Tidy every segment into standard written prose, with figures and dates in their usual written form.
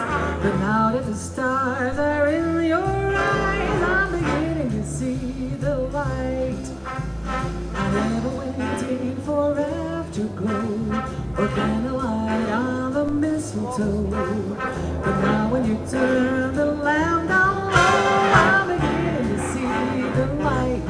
But now that the stars are in your eyes, I'm beginning to see the light. I never waited for afterglow or candlelight on the mistletoe. But now when you turn the lamp down low, I'm beginning to see the light.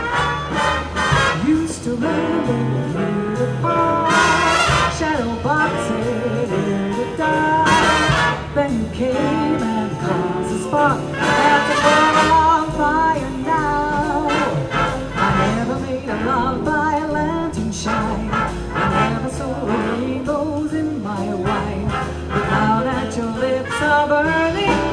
Used to ramble through the park, shadow boxes in the dark. Then you came and caused a spark at the bonfire now. I never made a love by a lantern shine. I never saw rainbows in my wine. But now that your lips are burning